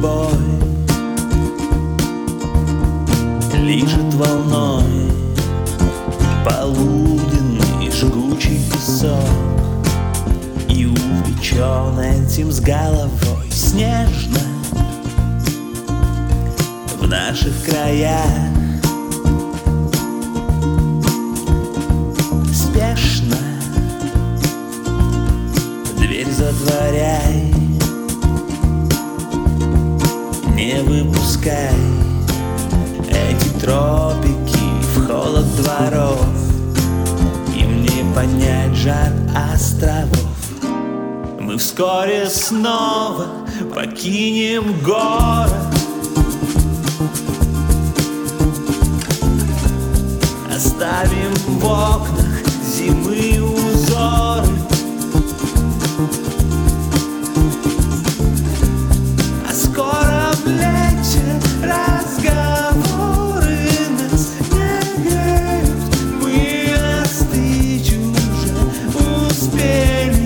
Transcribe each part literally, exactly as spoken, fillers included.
тобой лижет волной полуденный жгучий песок, и увлечен этим с головой снежно в наших краях. Спешно дверь затворяй, не выпускай эти тропики в холод дворов. Им не понять жар островов. Мы вскоре снова покинем город, оставим в окнах зимы узоры, а скоро в лете разговоры нас не греют. Мы остыть уже успели.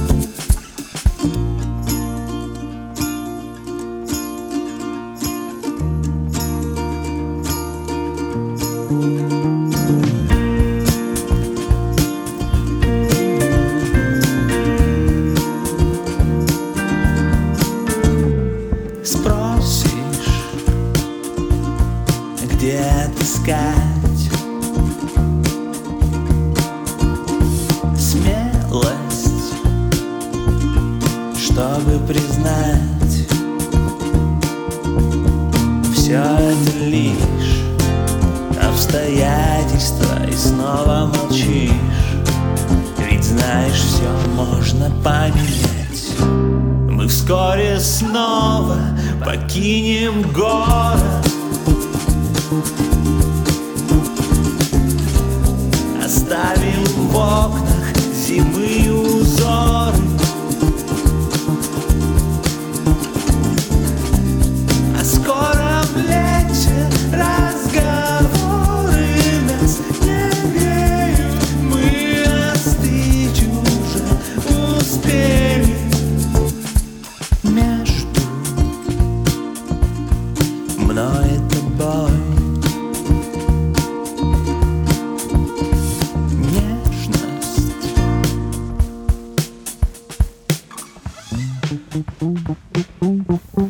Спросишь, где отыскать смелость, чтобы признать все это лишь обстоятельства, и снова молчишь, ведь знаешь, все можно поменять. Мы вскоре снова покинем город, оставим в окнах зимы узоры, а скоро в лете разговоры нас не греют. Мы остыть уже успели. Между мной и тобой нежность.